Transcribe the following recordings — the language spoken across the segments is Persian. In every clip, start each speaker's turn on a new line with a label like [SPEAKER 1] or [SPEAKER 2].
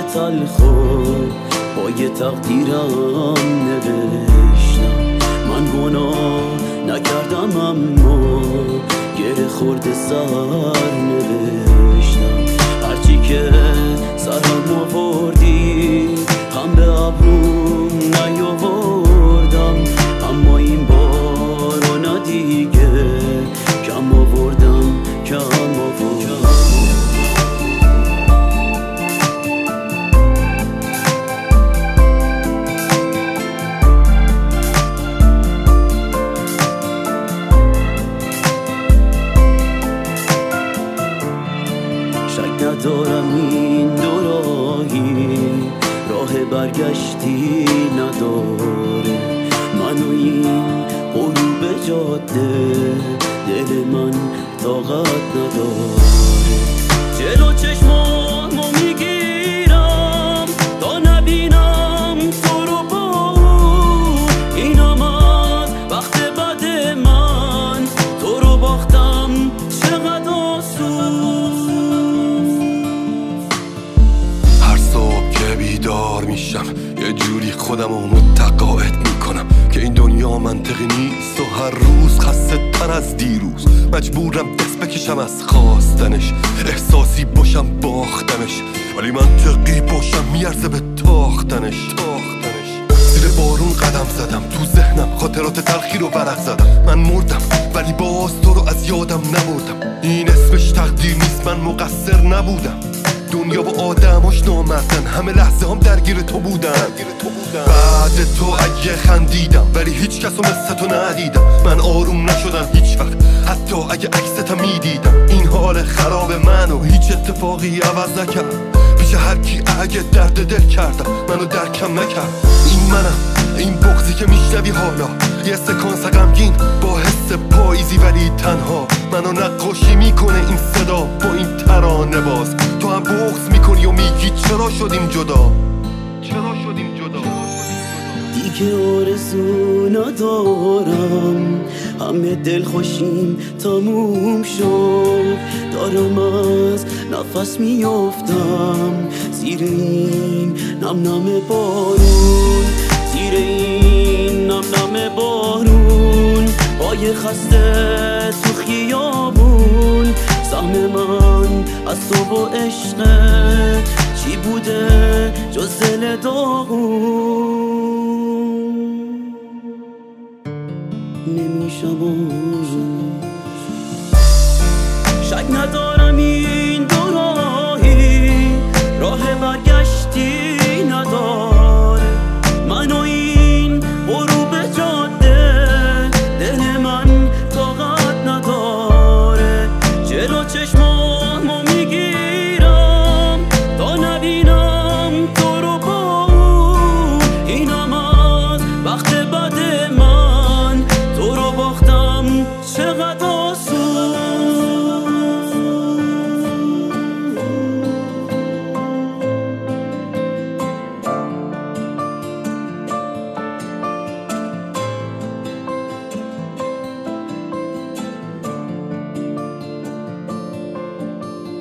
[SPEAKER 1] تلخو پای تقدیرم نوشتم. من گناه نکردم اما گره خورده سر نوشتم. هرچی که سرم آوردی هم به ابروم نیاوردم، اما این بار نه دیگه کم آوردم. شک ندارم این دو راهی راه برگشتی نداره. من و این غروب جاده دل من طاقت نداره. جلو چشمامو میگیرم تا نبینم تو رو با اینم از وقت بعد من تو رو باختم چقدر آسون.
[SPEAKER 2] هر صبح که بیدار میشم یه جوری خودمو متقاعد میکنم که این دنیا منطقی نیست و هر روز خسته تر از دیروز. مجبورم دست بکشم از خواستنش، احساسی باشم باختنش، ولی منطقی باشم میارزه به تاختنش. زیر بارون قدم زدم، تو ذهنم خاطرات تلخی رو ورق زدم. من مردم ولی باز تو رو از یادم نبردم. این اسمش تقدیر نیست، من مقصر نبودم. دنیا و آدماش نامردن، همه لحظه هم درگیر تو بودن. بعد تو اگه خندیدم ولی هیچ کسو مثل تو ندیدم. من آروم نشدم هیچ وقت حتی اگه عکستم میدیدم. این حال خراب منو هیچ اتفاقی عوض نکرد. پیش هر کی اگه درد دل کردم منو درکم نکرد. این منم، این بغضی که میشنوی حالا، یه سکانس غمگین با حس پاییزی ولی تنها. منو نقاشی میکنه این صدا با این ترانه باز. تو هم بغض میکنی و میگی چرا شدیم جدا.
[SPEAKER 1] دیگه آرزو ندارم، همه دل خوشیم تموم شد. دارم از نفس میافتم زیر این نم نم بارون، زیر این نم نم بارون. پای خسته تو خیابون، سهم من از تو و عشقت چی بوده جز دل داغون. نمیشم شک ندارم این دو راهی راه برگشتی نداره. من و این غروب جاده دل من طاقت نداره. جلو چشمامو میگیرم تا نبینم تو رو با اینم از وقت بعد من تو رو باختم چقدر آسون.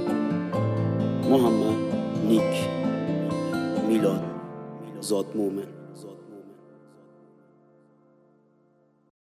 [SPEAKER 1] محمد نیک میلاد زادمومن.